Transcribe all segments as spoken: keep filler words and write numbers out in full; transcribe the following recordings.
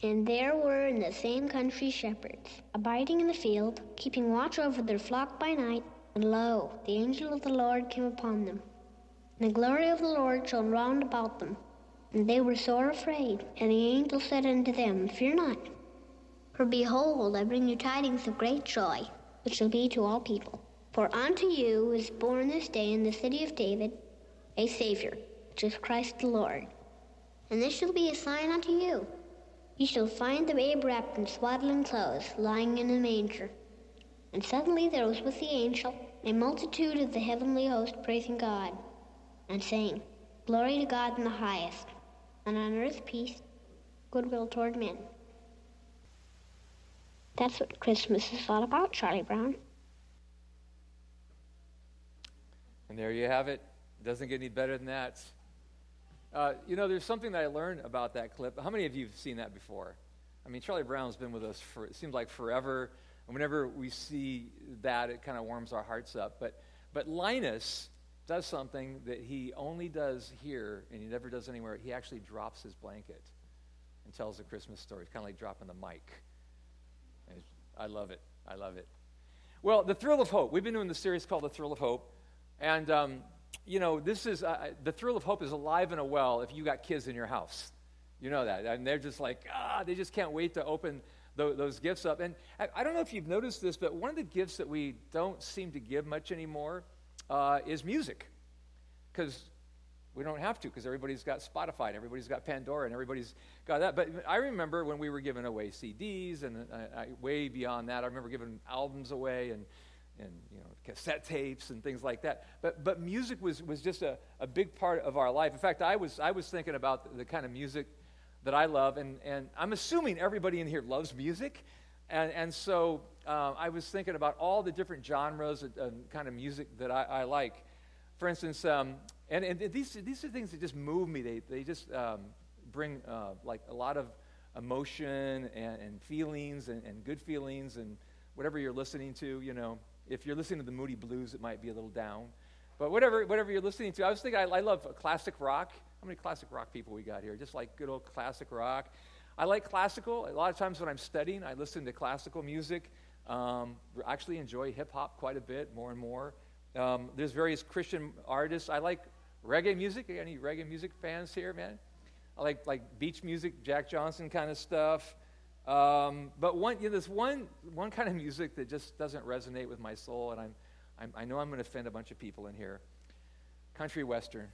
And there were in the same country shepherds, abiding in the field, keeping watch over their flock by night. And lo, the angel of the Lord came upon them. And the glory of the Lord shone round about them. And they were sore afraid. And the angel said unto them, Fear not, for behold, I bring you tidings of great joy, which shall be to all people. For unto you is born this day in the city of David a Savior, which is Christ the Lord. And this shall be a sign unto you. You shall find the babe wrapped in swaddling clothes, lying in a manger. And suddenly there was with the angel a multitude of the heavenly host praising God, and saying, Glory to God in the highest, and on earth peace, goodwill toward men. That's what Christmas is all about, Charlie Brown. And there you have it. Doesn't get any better than that. Uh, you know, there's something that I learned about that clip. How many of you have seen that before? I mean, Charlie Brown's been with us for, it seems like forever. And whenever we see that, it kind of warms our hearts up. But but Linus does something that he only does here, and he never does anywhere. He actually drops his blanket and tells a Christmas story. It's kind of like dropping the mic. And I love it. I love it. Well, The Thrill of Hope. We've been doing this series called The Thrill of Hope. And, um, you know, this is, uh, The Thrill of Hope is alive and well if you got kids in your house. You know that. And they're just like, ah, they just can't wait to open th- those gifts up. And I, I don't know if you've noticed this, but one of the gifts that we don't seem to give much anymore uh, is music. Because we don't have to, because everybody's got Spotify, and everybody's got Pandora, and everybody's got that. But I remember when we were giving away C Ds, and uh, I, way beyond that, I remember giving albums away, and and you know, cassette tapes and things like that. But but music was, was just a, a big part of our life. In fact, I was I was thinking about the, the kind of music that I love, and, and I'm assuming everybody in here loves music, and and so uh, I was thinking about all the different genres and, and kind of music that I, I like. For instance, um, and, and these these are things that just move me. They they just um, bring uh, like a lot of emotion and, and feelings and, and good feelings and whatever you're listening to, you know. If you're listening to the Moody Blues, it might be a little down. But whatever whatever you're listening to, I was thinking I, I love classic rock. How many classic rock people we got here? Just like good old classic rock. I like classical. A lot of times when I'm studying, I listen to classical music. Um, I actually enjoy hip-hop quite a bit, more and more. Um, there's various Christian artists. I like reggae music. Any reggae music fans here, man? I like like beach music, Jack Johnson kind of stuff. Um, but one, you know, there's one one kind of music that just doesn't resonate with my soul, and I'm, I'm I know I'm going to offend a bunch of people in here. Country western.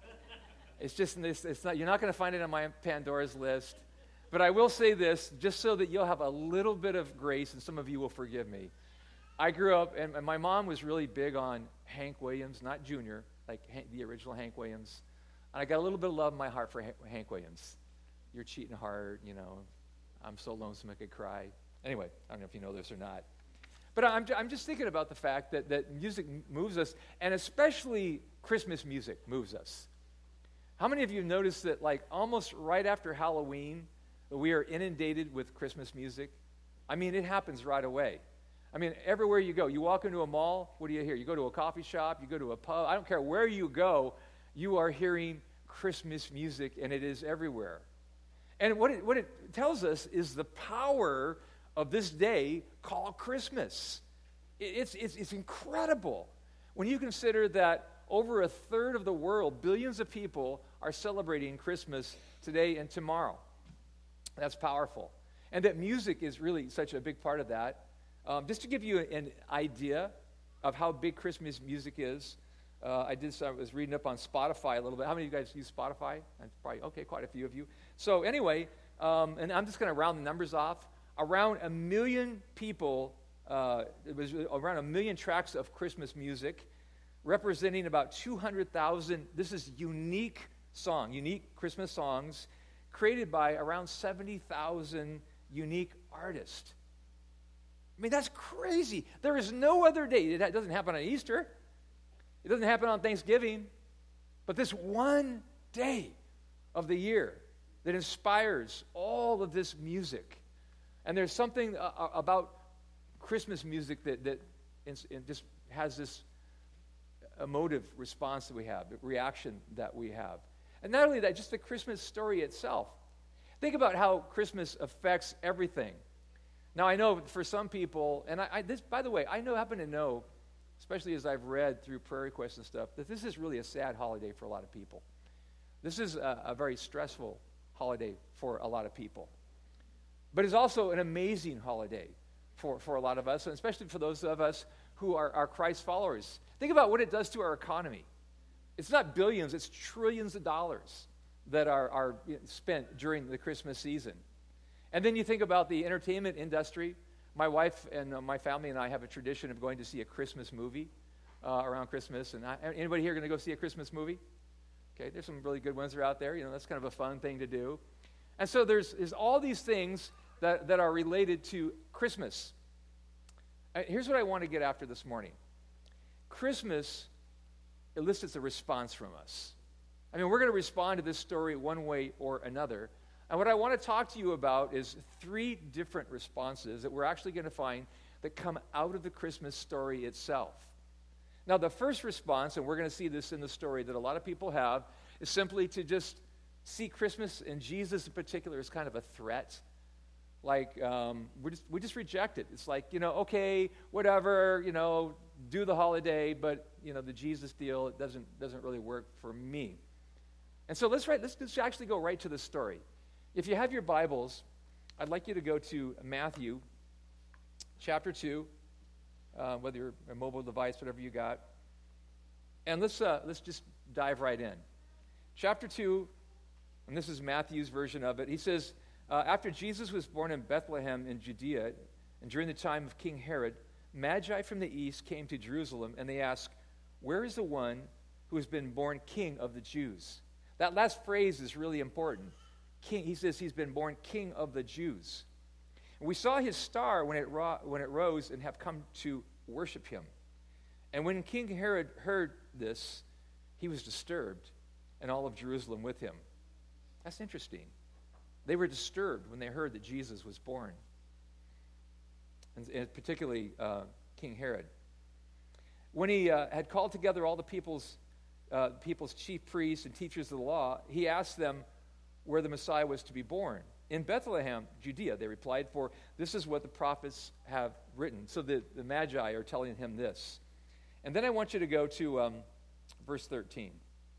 It's just this. It's not. You're not going to find it on my Pandora's list. But I will say this, just so that you'll have a little bit of grace, and some of you will forgive me. I grew up, and, and my mom was really big on Hank Williams, not Junior, like Hank, the original Hank Williams. And I got a little bit of love in my heart for Hank, Hank Williams. You're cheating hard, you know. I'm so lonesome I could cry. Anyway, I don't know if you know this or not. But I'm, I'm just thinking about the fact that, that music moves us, and especially Christmas music moves us. How many of you noticed that, like, almost right after Halloween, we are inundated with Christmas music? I mean, it happens right away. I mean, everywhere you go, you walk into a mall, what do you hear? You go to a coffee shop, you go to a pub, I don't care where you go, you are hearing Christmas music, and it is everywhere. And what it, what it tells us is the power of this day called Christmas. It, it's, it's, it's incredible when you consider that over a third of the world, billions of people, are celebrating Christmas today and tomorrow. That's powerful. And that music is really such a big part of that. Um, just to give you an idea of how big Christmas music is, uh, I did. I was reading up on Spotify a little bit. How many of you guys use Spotify? That's probably, okay, quite a few of you. So anyway, um, and I'm just going to round the numbers off. Around a million people, uh, it was around a million tracks of Christmas music, representing about two hundred thousand, this is unique song, unique Christmas songs, created by around seventy thousand unique artists. I mean, that's crazy. There is no other day. It doesn't happen on Easter. It doesn't happen on Thanksgiving. But this one day of the year that inspires all of this music. And there's something uh, about Christmas music that, that it just has this emotive response that we have, the reaction that we have. And not only that, just the Christmas story itself. Think about how Christmas affects everything. Now, I know for some people, and I, I this, by the way, I know happen to know, especially as I've read through prayer requests and stuff, that this is really a sad holiday for a lot of people. This is a, a very stressful holiday for a lot of people. But it's also an amazing holiday for, for a lot of us, and especially for those of us who are, are Christ followers. Think about what it does to our economy. It's not billions, it's trillions of dollars that are, are spent during the Christmas season. And then you think about the entertainment industry. My wife and uh, my family and I have a tradition of going to see a Christmas movie uh, around Christmas. And I, anybody here going to go see a Christmas movie? Okay, there's some really good ones that are out there. You know, that's kind of a fun thing to do. And so there's, there's all these things that, that are related to Christmas. Uh, here's what I want to get after this morning. Christmas elicits a response from us. I mean, we're going to respond to this story one way or another. And what I want to talk to you about is three different responses that we're actually going to find that come out of the Christmas story itself. Now, the first response, and we're going to see this in the story that a lot of people have, is simply to just see Christmas and Jesus in particular as kind of a threat. Like, um, we just we just reject it. It's like, you know, okay, whatever, you know, do the holiday, but, you know, the Jesus deal, it doesn't doesn't really work for me. And so let's, write, let's let's actually go right to the story. If you have your Bibles, I'd like you to go to Matthew chapter two, uh, whether you're a mobile device, whatever you got. And let's uh, let's just dive right in. Chapter two, and this is Matthew's version of it. He says, uh, after Jesus was born in Bethlehem in Judea, and during the time of King Herod, Magi from the east came to Jerusalem, and they asked, where is the one who has been born king of the Jews? That last phrase is really important. King, he says he's been born king of the Jews. And we saw his star when it, ro- when it rose and have come to worship him. And when King Herod heard this, he was disturbed, and all of Jerusalem with him. That's interesting. They were disturbed when they heard that Jesus was born, and, and particularly uh, King Herod. When he uh, had called together all the people's, uh, people's chief priests and teachers of the law, he asked them where the Messiah was to be born. In Bethlehem, Judea, they replied, for this is what the prophets have written. So the, the Magi are telling him this. And then I want you to go to um, verse thirteen.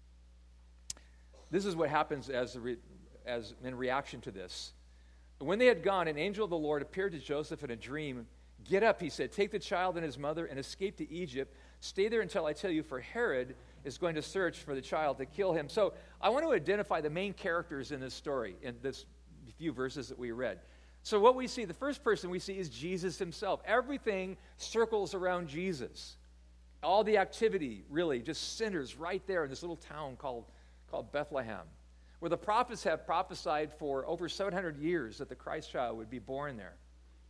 This is what happens as, a re, as in reaction to this. When they had gone, an angel of the Lord appeared to Joseph in a dream. Get up, he said, take the child and his mother and escape to Egypt. Stay there until I tell you, for Herod is going to search for the child to kill him. So I want to identify the main characters in this story, in this few verses that we read. So what we see, the first person we see is Jesus himself. Everything circles around Jesus. All the activity really just centers right there in this little town called, called Bethlehem, where the prophets have prophesied for over seven hundred years that the Christ child would be born there.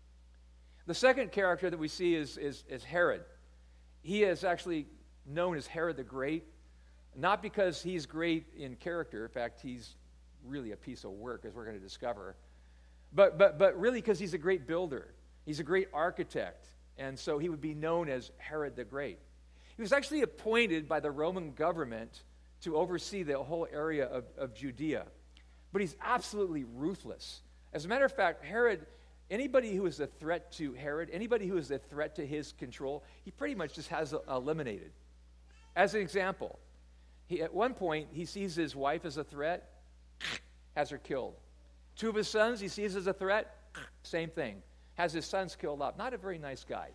The second character that we see is, is, is Herod. He is actually known as Herod the Great, not because he's great in character. In fact, he's really a piece of work, as we're going to discover. But, but, but really because he's a great builder. He's a great architect. And so he would be known as Herod the Great. He was actually appointed by the Roman government to oversee the whole area of, of Judea. But he's absolutely ruthless. As a matter of fact, Herod, anybody who is a threat to Herod, anybody who is a threat to his control, he pretty much just has eliminated. As an example, he, at one point, he sees his wife as a threat, has her killed. Two of his sons he sees as a threat, same thing, has his sons killed off. Not a very nice guy.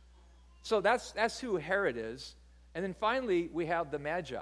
So that's that's who Herod is. And then finally, we have the Magi.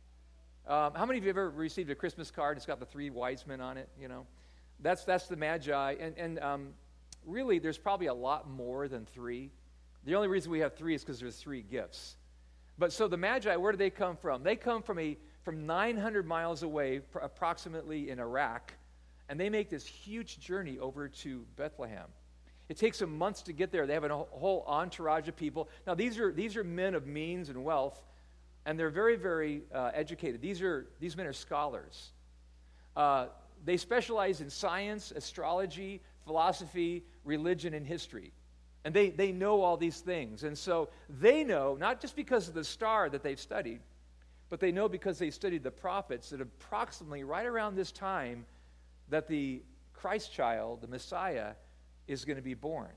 Um, how many of you have ever received a Christmas card? It's got the three wise men on it, you know. That's that's the Magi. And, and um, really, there's probably a lot more than three. The only reason we have three is because there's three gifts. But so the Magi, where do they come from? They come from a from nine hundred miles away, pr- approximately in Iraq, and they make this huge journey over to Bethlehem. It takes them months to get there. They have a whole entourage of people. Now, these are these are men of means and wealth, and they're very, very uh, educated. These are these men are scholars. Uh, they specialize in science, astrology, philosophy, religion, and history. And they, they know all these things. And so they know, not just because of the star that they've studied, but they know because they studied the prophets that approximately right around this time that the Christ child, the Messiah, is going to be born.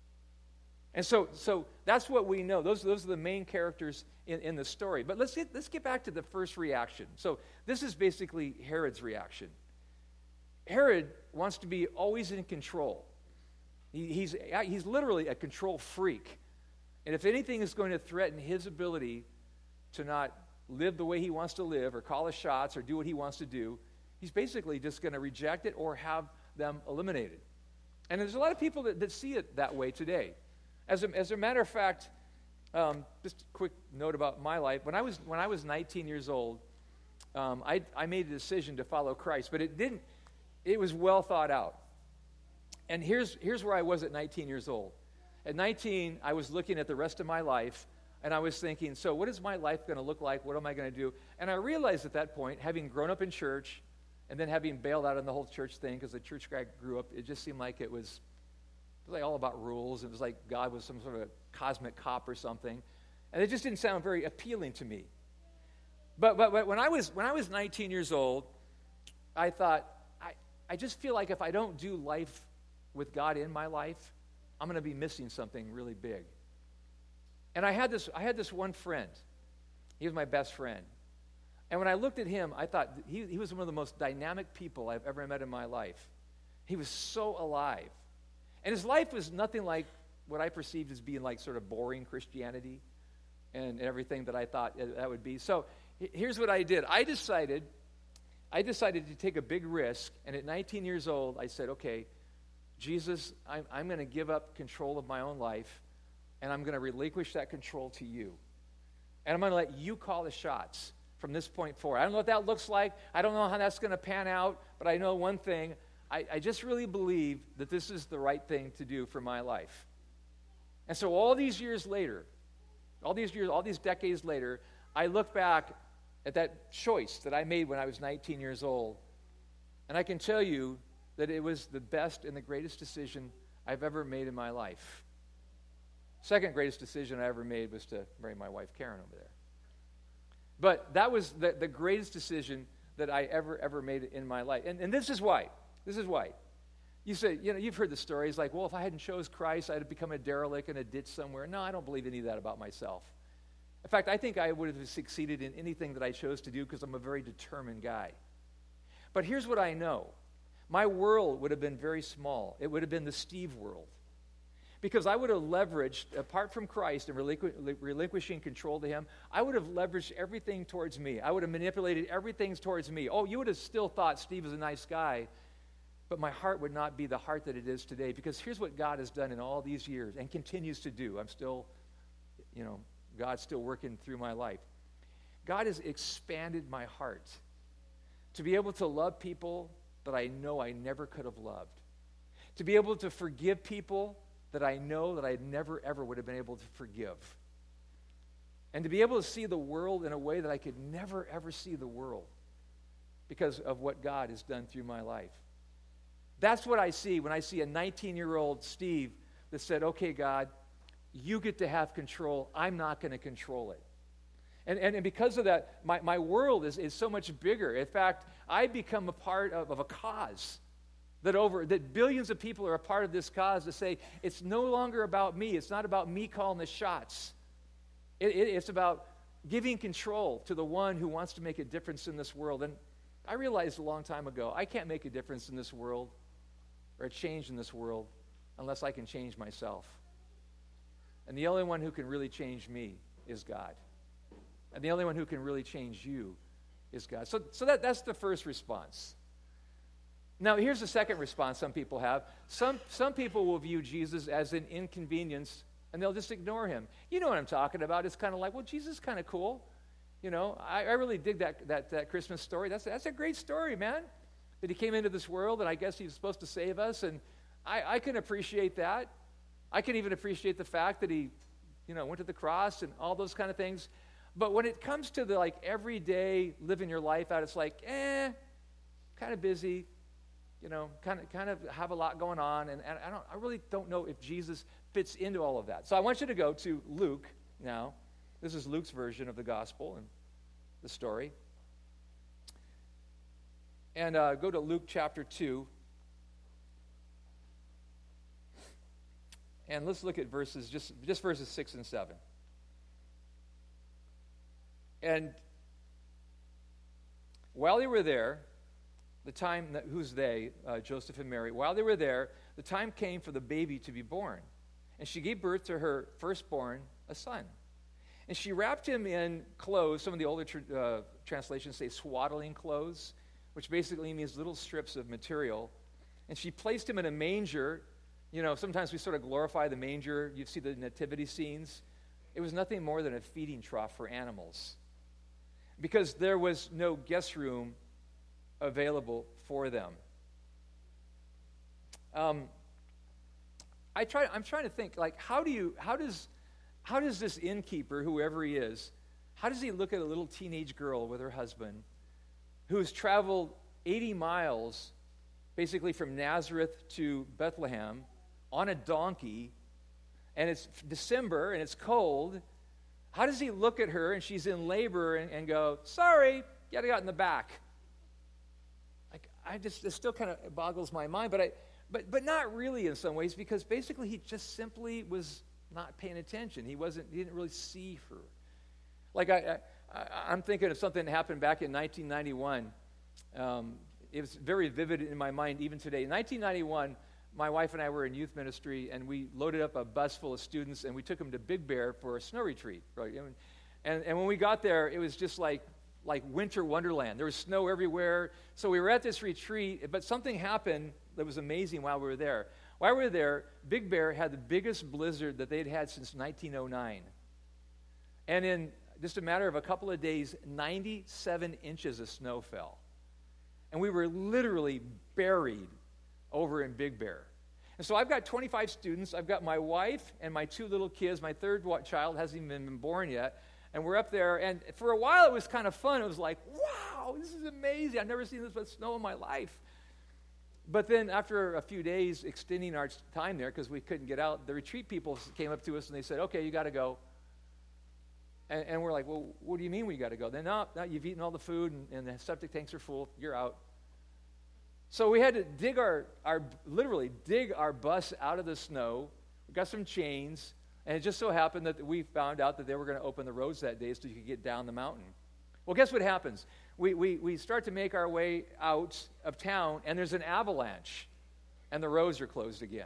And so, so that's what we know. Those, those are the main characters in, in the story. But let's get, let's get back to the first reaction. So this is basically Herod's reaction. Herod wants to be always in control. He, he's, he's literally a control freak. And if anything is going to threaten his ability to not live the way he wants to live or call his shots or do what he wants to do, he's basically just going to reject it or have them eliminated. And there's a lot of people that, that see it that way today. As a, as a matter of fact, um, just a quick note about my life. When I was, when I was nineteen years old, um, I, I made a decision to follow Christ, but it didn't, it was well thought out. And here's, here's where I was at nineteen years old. At nineteen, I was looking at the rest of my life, and I was thinking, so what is my life going to look like? What am I going to do? And I realized at that point, having grown up in church, and then having bailed out on the whole church thing, because the church guy grew up, it just seemed like it was, it was like all about rules. It was like God was some sort of a cosmic cop or something. And it just didn't sound very appealing to me. But, but, but when I was when I was nineteen years old, I thought, I, I just feel like if I don't do life with God in my life, I'm going to be missing something really big. And I had this I had this one friend. He was my best friend. And when I looked at him, I thought he, he was one of the most dynamic people I've ever met in my life. He was so alive. And his life was nothing like what I perceived as being like sort of boring Christianity and everything that I thought that would be. So here's what I did. I decided, I decided to take a big risk. And at nineteen years old, I said, okay, Jesus, I'm, I'm going to give up control of my own life, and I'm going to relinquish that control to you. And I'm going to let you call the shots from this point forward. I don't know what that looks like. I don't know how that's going to pan out, but I know one thing. I, I just really believe that this is the right thing to do for my life. And so all these years later, all these years, all these decades later, I look back at that choice that I made when I was nineteen years old, and I can tell you that it was the best and the greatest decision I've ever made in my life. Second greatest decision I ever made was to marry my wife, Karen, over there. But that was the, the greatest decision that I ever, ever made in my life. And, and this is why. This is why. You say, you know, you've heard the stories like, well, if I hadn't chose Christ, I'd have become a derelict in a ditch somewhere. No, I don't believe any of that about myself. In fact, I think I would have succeeded in anything that I chose to do because I'm a very determined guy. But here's what I know. My world would have been very small. It would have been the Steve world. Because I would have leveraged, apart from Christ and relinqu- relinquishing control to him, I would have leveraged everything towards me. I would have manipulated everything towards me. Oh, you would have still thought Steve was a nice guy, but my heart would not be the heart that it is today. Because here's what God has done in all these years and continues to do. I'm still, you know, God's still working through my life. God has expanded my heart to be able to love people that I know I never could have loved. To be able to forgive people that I know that I never, ever would have been able to forgive. And to be able to see the world in a way that I could never, ever see the world because of what God has done through my life. That's what I see when I see a nineteen-year-old Steve that said, okay, God, you get to have control. I'm not going to control it. And, and, and because of that, my, my world is, is so much bigger. In fact, I become a part of, of a cause that over that billions of people are a part of this cause to say, it's no longer about me. It's not about me calling the shots. It, it, it's about giving control to the one who wants to make a difference in this world. And I realized a long time ago, I can't make a difference in this world or a change in this world unless I can change myself. And the only one who can really change me is God. And the only one who can really change you is God. So, so that, that's the first response. Now, here's the second response some people have. Some, some people will view Jesus as an inconvenience, and they'll just ignore him. You know what I'm talking about. It's kind of like, well, Jesus is kind of cool. You know, I, I really dig that, that, that Christmas story. That's, that's a great story, man, that he came into this world, and I guess he was supposed to save us, and I, I can appreciate that. I can even appreciate the fact that he, you know, went to the cross and all those kind of things. But when it comes to the, like, everyday living your life out, it's like, eh, kind of busy. You know, kind of, kind of have a lot going on, and, and I don't, I really don't know if Jesus fits into all of that. So I want you to go to Luke now. This is Luke's version of the gospel and the story, and uh, go to Luke chapter two, And let's look at verses, just, just verses six and seven. And while they were there, the time, that, who's they, uh, Joseph and Mary, while they were there, the time came for the baby to be born. And she gave birth to her firstborn, a son. And she wrapped him in clothes. Some of the older tr- uh, translations say swaddling clothes, which basically means little strips of material. And she placed him in a manger. You know, sometimes we sort of glorify the manger. You see the nativity scenes. It was nothing more than a feeding trough for animals, because there was no guest room available for them. Um, I try. I'm trying to think. Like, how do you? How does? How does this innkeeper, whoever he is, how does he look at a little teenage girl with her husband, who has traveled eighty miles, basically from Nazareth to Bethlehem, on a donkey, and it's December and it's cold? How does he look at her and she's in labor and, and go, sorry, you gotta get in the back? Like, I just, it still kind of boggles my mind, but I, but but not really in some ways, because basically he just simply was not paying attention. He wasn't, he didn't really see her. Like I, I I'm thinking of something that happened back in nineteen ninety-one. Um, it was very vivid in my mind even today. In nineteen ninety-one, my wife and I were in youth ministry, and we loaded up a bus full of students, and we took them to Big Bear for a snow retreat. Right? And, and when we got there, it was just like, like winter wonderland. There was snow everywhere. So we were at this retreat, but something happened that was amazing while we were there. While we were there, Big Bear had the biggest blizzard that they'd had since nineteen oh nine. And in just a matter of a couple of days, ninety-seven inches of snow fell. And we were literally buried over in Big Bear. And so I've got twenty-five students. I've got my wife and my two little kids. My third child hasn't even been born yet. And we're up there. And for a while, it was kind of fun. It was like, wow, this is amazing. I've never seen this much snow in my life. But then after a few days extending our time there, because we couldn't get out, the retreat people came up to us and they said, okay, you got to go. And, and we're like, well, what do you mean we got to go? Then, no, no, you've eaten all the food and, and the septic tanks are full. You're out. So we had to dig our, our, literally dig our bus out of the snow. We got some chains, and it just so happened that we found out that they were going to open the roads that day so you could get down the mountain. Well, guess what happens? We, we, we start to make our way out of town, and there's an avalanche, and the roads are closed again.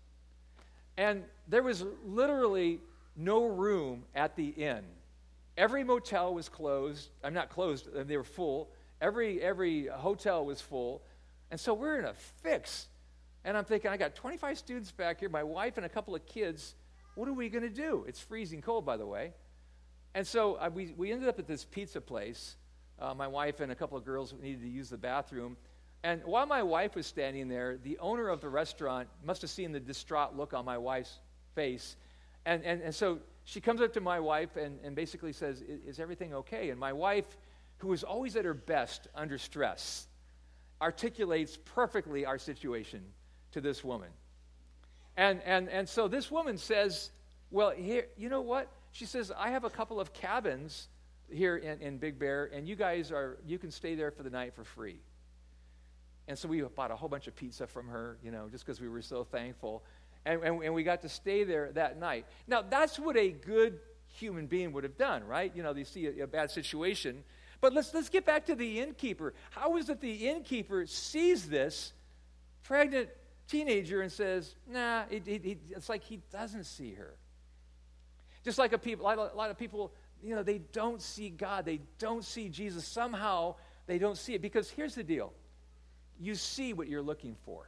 And there was literally no room at the inn. Every motel was closed. I'm not closed, they were full. Every, every hotel was full. And so we're in a fix. And I'm thinking, I got twenty-five students back here, my wife and a couple of kids. What are we going to do? It's freezing cold, by the way. And so uh, we, we ended up at this pizza place. Uh, my wife and a couple of girls needed to use the bathroom. And while my wife was standing there, the owner of the restaurant must have seen the distraught look on my wife's face. And, and, and so she comes up to my wife and, and basically says, is everything okay? And my wife, who is always at her best under stress, articulates perfectly our situation to this woman. And, and, and so this woman says, well, here, you know what? She says, I have a couple of cabins here in, in Big Bear, and you guys are, you can stay there for the night for free. And so we bought a whole bunch of pizza from her, you know, just because we were so thankful. And, and, and we got to stay there that night. Now, that's what a good human being would have done, right? You know, they see a, a bad situation. But let's, let's get back to the innkeeper. How is it the innkeeper sees this pregnant teenager and says, nah, it, it, it, it's like he doesn't see her. Just like a, people, a, lot of, a lot of people, you know, they don't see God. They don't see Jesus. Somehow they don't see it. Because here's the deal. You see what you're looking for.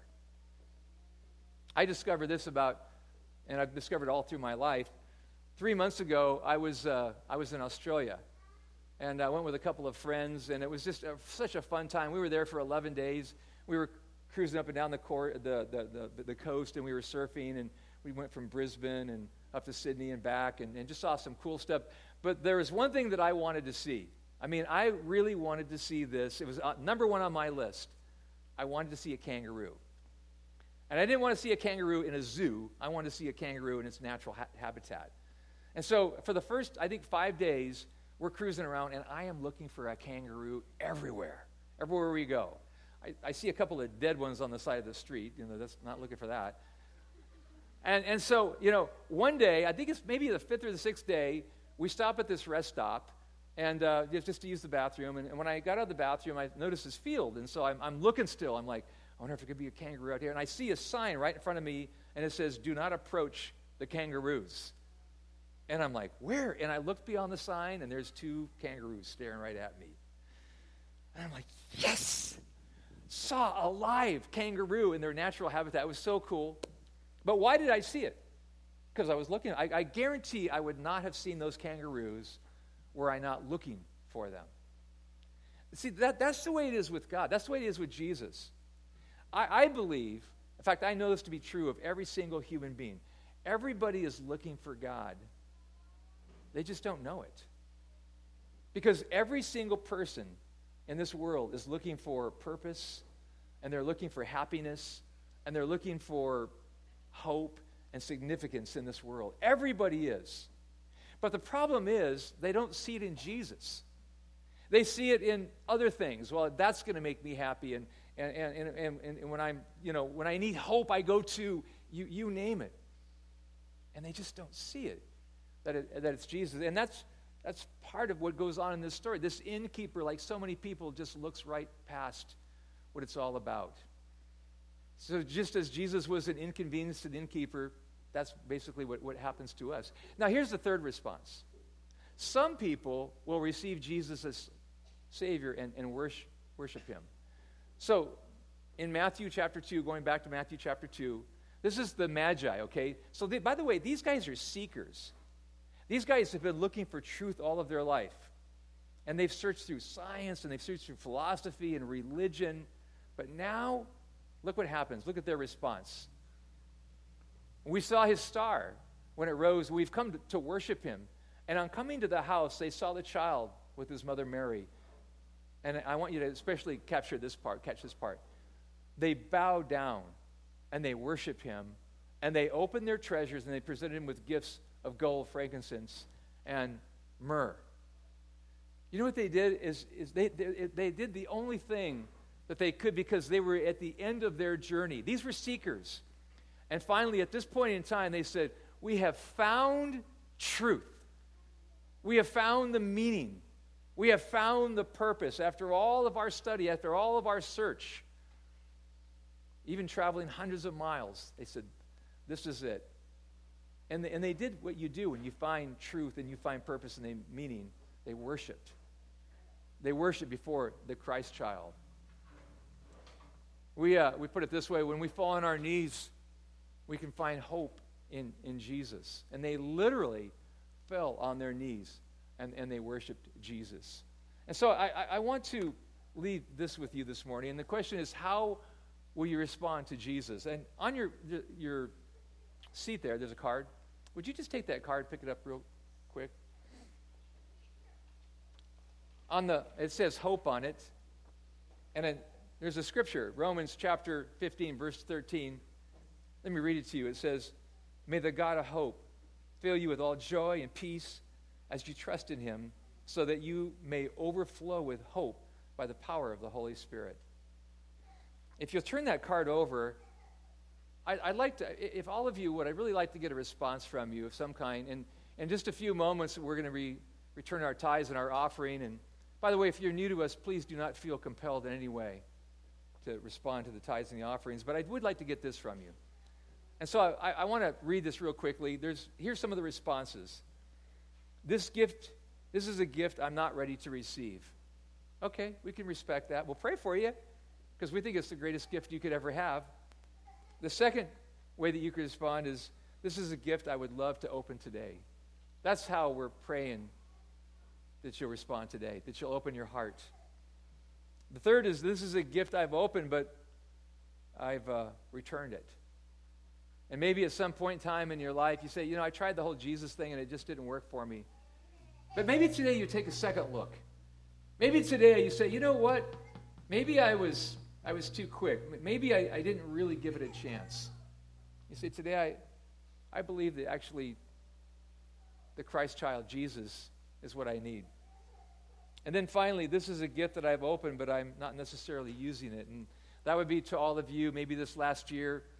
I discovered this about, and I've discovered all through my life. Three months ago, I was uh, I was in Australia, and I went with a couple of friends, and it was just a, such a fun time. We were there for eleven days. We were cruising up and down the, cor- the, the, the, the coast, and we were surfing, and we went from Brisbane and up to Sydney and back, and, and just saw some cool stuff. But there was one thing that I wanted to see. I mean, I really wanted to see this. It was uh, number one on my list. I wanted to see a kangaroo. And I didn't want to see a kangaroo in a zoo. I wanted to see a kangaroo in its natural ha- habitat. And so for the first, I think, five days, we're cruising around, and I am looking for a kangaroo everywhere, everywhere we go. I, I see a couple of dead ones on the side of the street. You know, that's not looking for that. And, and so, you know, one day, I think it's maybe the fifth or the sixth day, we stop at this rest stop, and uh, just to use the bathroom. And, and when I got out of the bathroom, I noticed this field. And so I'm, I'm looking still. I'm like, I wonder if there could be a kangaroo out here. And I see a sign right in front of me, and it says, do not approach the kangaroos. And I'm like, where? And I looked beyond the sign, and there's two kangaroos staring right at me. And I'm like, yes! Saw a live kangaroo in their natural habitat. It was so cool. But why did I see it? Because I was looking. I, I guarantee I would not have seen those kangaroos were I not looking for them. See, that, that's the way it is with God. That's the way it is with Jesus. I, I believe, in fact, I know this to be true of every single human being. Everybody is looking for God. They just don't know it. Because every single person in this world is looking for purpose, and they're looking for happiness, and they're looking for hope and significance in this world. Everybody is. But the problem is, they don't see it in Jesus. They see it in other things. Well, that's going to make me happy, and and, and, and, and when I'm, you know, when I need hope, I go to, you, you name it. And they just don't see it, that, it, that it's Jesus. And that's That's part of what goes on in this story. This innkeeper, like so many people, just looks right past what it's all about. So just as Jesus was an inconvenience to the innkeeper, that's basically what, what happens to us. Now here's the third response. Some people will receive Jesus as Savior and, and worship, worship him. So in Matthew chapter two, going back to Matthew chapter two, this is the Magi, okay? So they, by the way, these guys are seekers. These guys have been looking for truth all of their life. And they've searched through science, and they've searched through philosophy and religion. But now, look what happens. Look at their response. We saw his star when it rose. We've come to, to worship him. And on coming to the house, they saw the child with his mother Mary. And I want you to especially capture this part, catch this part. They bowed down, and they worshiped him. And they opened their treasures, and they presented him with gifts of gold, frankincense, and myrrh. You know what they did is, is they, they, they did the only thing that they could because they were at the end of their journey. These were seekers. And finally, at this point in time, they said, we have found truth. We have found the meaning. We have found the purpose. After all of our study, after all of our search, even traveling hundreds of miles, they said, this is it. And they, and they did what you do when you find truth and you find purpose and they meaning. They worshiped. They worshiped before the Christ child. We uh, we put it this way: when we fall on our knees, we can find hope in, in Jesus. And they literally fell on their knees and, and they worshiped Jesus. And so I, I, I want to leave this with you this morning. And the question is, how will you respond to Jesus? And on your your seat there, there's a card. Would you just take that card, pick it up real quick? On the, it says hope on it. And then there's a scripture, Romans chapter fifteen, verse thirteen. Let me read it to you. It says, may the God of hope fill you with all joy and peace as you trust in him, so that you may overflow with hope by the power of the Holy Spirit. If you'll turn that card over, I, I'd like to, if all of you would, I'd really like to get a response from you of some kind. And in just a few moments, we're going to re, return our tithes and our offering. And by the way, if you're new to us, please do not feel compelled in any way to respond to the tithes and the offerings. But I would like to get this from you. And so I, I want to read this real quickly. There's, here's some of the responses. This gift, this is a gift I'm not ready to receive. Okay, we can respect that. We'll pray for you because we think it's the greatest gift you could ever have. The second way that you could respond is, this is a gift I would love to open today. That's how we're praying that you'll respond today, that you'll open your heart. The third is, this is a gift I've opened, but I've uh, returned it. And maybe at some point in time in your life, you say, you know, I tried the whole Jesus thing and it just didn't work for me. But maybe today you take a second look. Maybe today you say, you know what? Maybe I was I was too quick. Maybe I, I didn't really give it a chance. You say, today I I believe that actually the Christ child, Jesus, is what I need. And then finally, this is a gift that I've opened, but I'm not necessarily using it. And that would be to all of you, maybe this last year,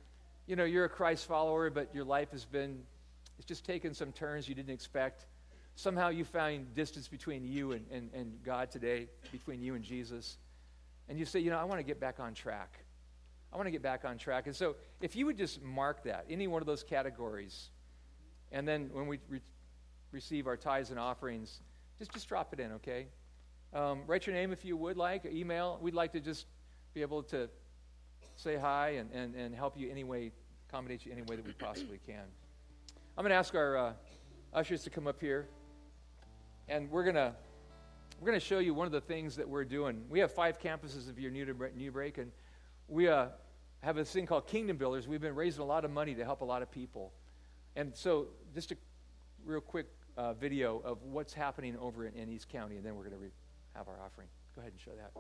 you know, you're a Christ follower, but your life has been, it's just taken some turns you didn't expect. Somehow you find distance between you and, and, and God today, between you and Jesus. And you say, you know, I want to get back on track. I want to get back on track. And so if you would just mark that, any one of those categories, and then when we re- receive our tithes and offerings, just, just drop it in, okay? Um, write your name if you would like, email. We'd like to just be able to say hi and, and, and help you any way, accommodate you any way that we possibly can. I'm going to ask our uh, ushers to come up here, and we're going to we're going to show you one of the things that we're doing. We have five campuses if you're new to New Break, and we uh, have this thing called Kingdom Builders. We've been raising a lot of money to help a lot of people. And so just a real quick uh, video of what's happening over in, in East County, and then we're going to re- have our offering. Go ahead and show that.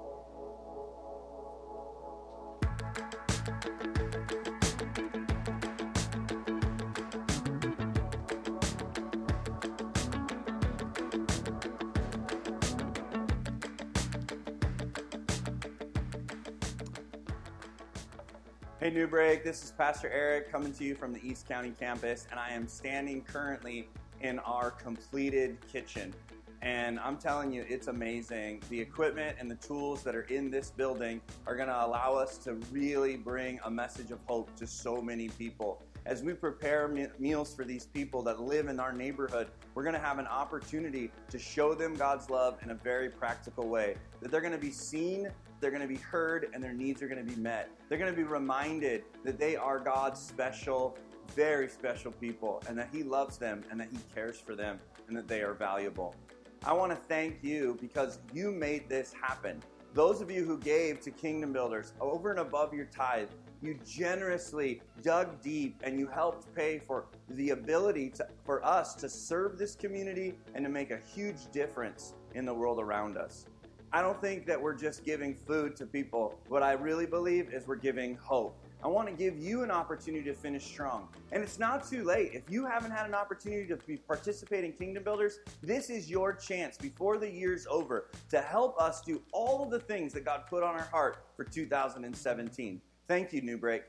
Hey New Break, this is Pastor Eric coming to you from the East County campus, and I am standing currently in our completed kitchen. And I'm telling you, it's amazing. The equipment and the tools that are in this building are going to allow us to really bring a message of hope to so many people. As we prepare me- meals for these people that live in our neighborhood, we're going to have an opportunity to show them God's love in a very practical way. That they're going to be seen, they're going to be heard, and their needs are going to be met. They're going to be reminded that they are God's special, very special people, and that He loves them, and that He cares for them, and that they are valuable. I want to thank you because you made this happen. Those of you who gave to Kingdom Builders over and above your tithe, you generously dug deep and you helped pay for the ability to, for us to serve this community and to make a huge difference in the world around us. I don't think that we're just giving food to people. What I really believe is we're giving hope. I want to give you an opportunity to finish strong. And it's not too late. If you haven't had an opportunity to be participate in Kingdom Builders, this is your chance before the year's over to help us do all of the things that God put on our heart for two thousand seventeen. Thank you, New Break.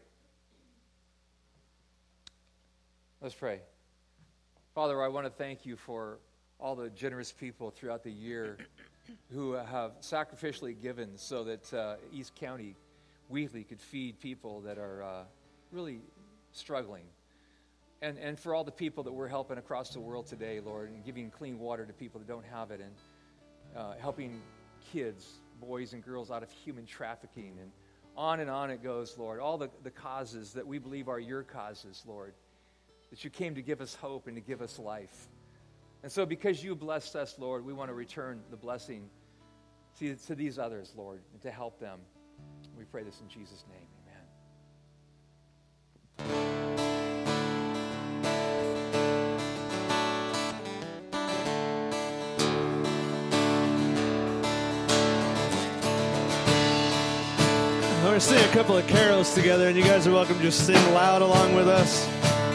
Let's pray. Father, I want to thank you for all the generous people throughout the year who have sacrificially given so that uh, East County Wheatley could feed people that are uh, really struggling. And and for all the people that we're helping across the world today, Lord, and giving clean water to people that don't have it, and uh, helping kids, boys and girls out of human trafficking, and on and on it goes, Lord. All the, the causes that we believe are your causes, Lord, that you came to give us hope and to give us life. And so because you blessed us, Lord, we want to return the blessing to, to these others, Lord, and to help them. We pray this in Jesus' name. We're going to sing a couple of carols together, and you guys are welcome to just sing loud along with us.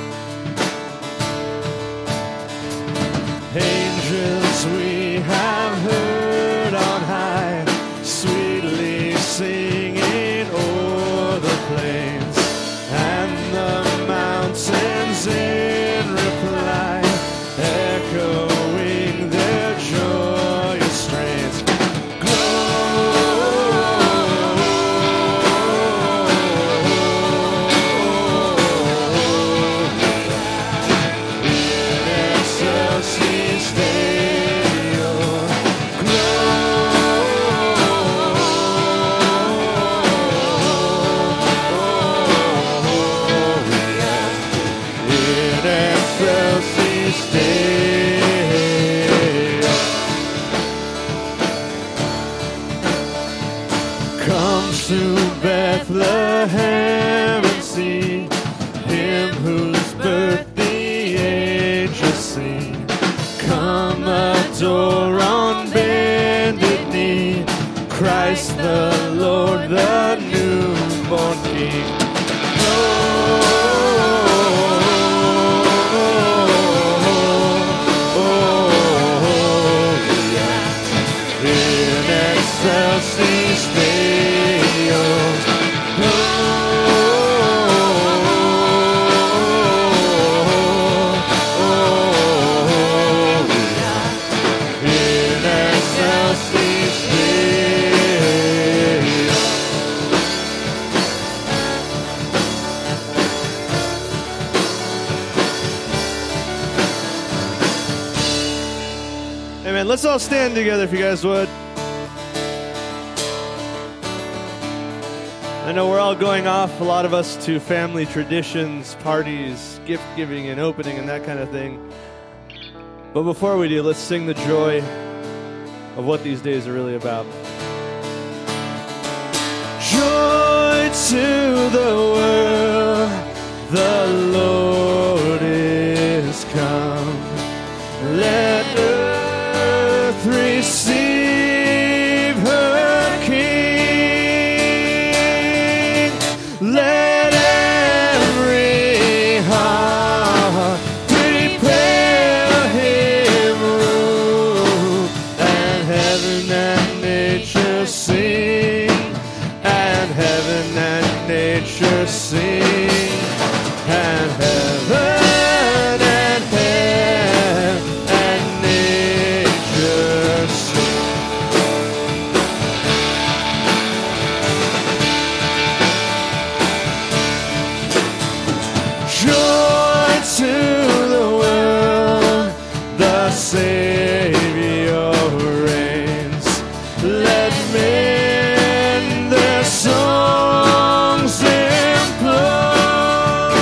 Angels we have heard on high, sweetly singing o'er the plains, and the mountains in reply, echoing their joyous strains. Stay Amen. Let's all stand together if you guys would. I know we're all going off, a lot of us, to family traditions, parties, gift giving and opening and that kind of thing. But before we do, let's sing the joy of what these days are really about. Joy to the world, the Lord is come. Let earth receive her King. Let every heart prepare him room, and heaven and nature sing, and heaven and nature sing, and heaven and heaven and nature sing. Joy to the world, the Savior reigns. Let men their songs employ,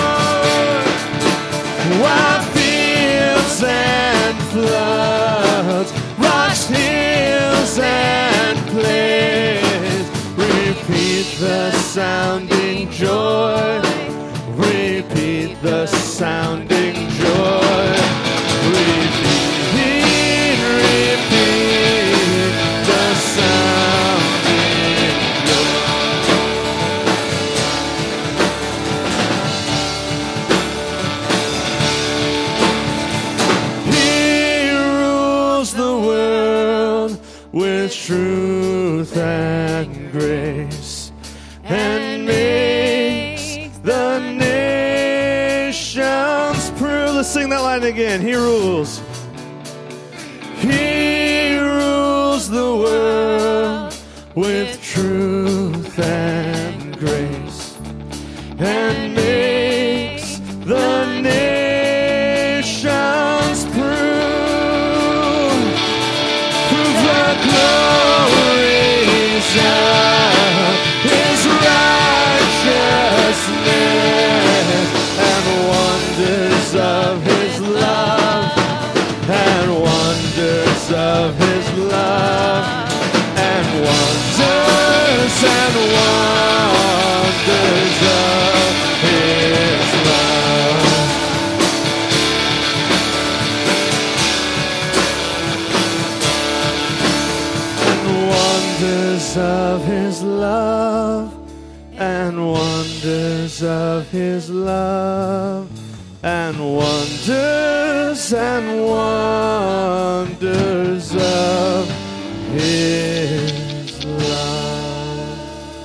while fields and floods, rocks, hills, and plains repeat the sounding joy. Repeat the sounding joy. Repeat, repeat the sounding joy. He rules the world with truth and grace, and makes the nations prove. Let's sing that line again. He rules. He rules the world with truth and grace, and makes the nations prove, prove the glories of his righteousness, and wonders of his love, and wonders of his love, and wonders and wonders of his love. And wonders of his love, and wonders of his love, and wonders and wonders of his love.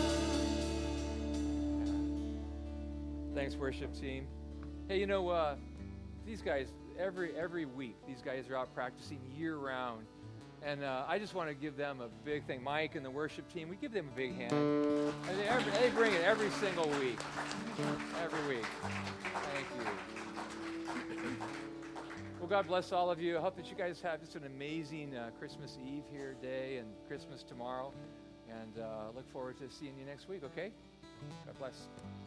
Thanks, worship team. Hey, you know, uh, these guys, every every week, these guys are out practicing year-round. And uh, I just want to give them a big thing. Mike and the worship team, we give them a big hand. And they, every, they bring it every single week. Every week. Thank you. Well, God bless all of you. I hope that you guys have just an amazing uh, Christmas Eve here day and Christmas tomorrow. And uh, look forward to seeing you next week, okay? God bless.